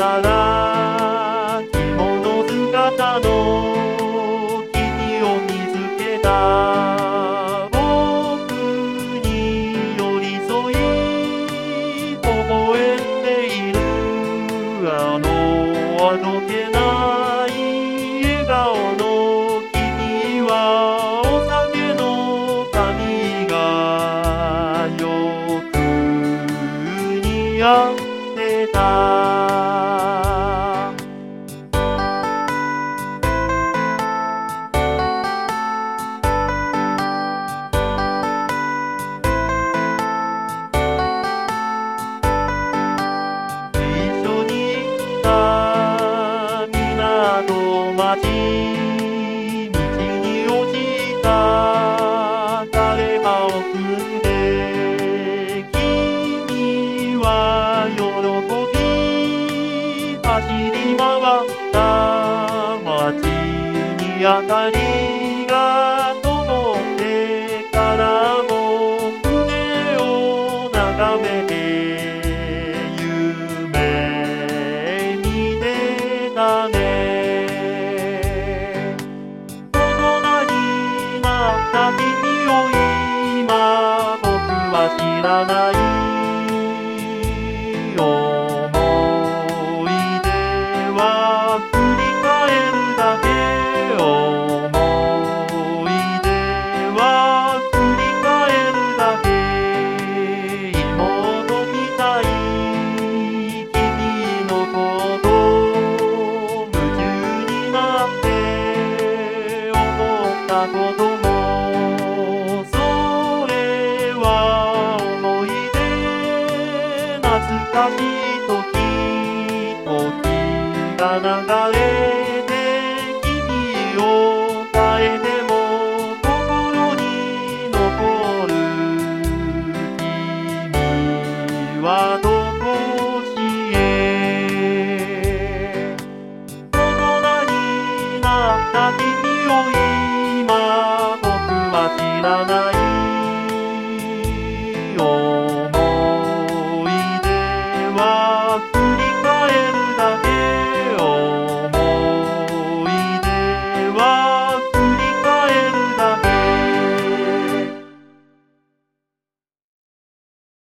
たら着物姿の君を見つけた。僕に寄り添い微笑んでいるあどけない笑顔の君はお酒の髪がよく似合ってた。一緒に来た港町、道に落ちた枯葉を踏んで君は喜び走り回った街に明かりが灯ってからも船を眺めて夢見てたね。大人になった君を今僕は知らない。思い出は振り返るだけ。思い出は振り返るだけ。妹みたい君のこと夢中になって思ったことも、それは思い出。懐かしい時が流れて君を変えても心に残る。君は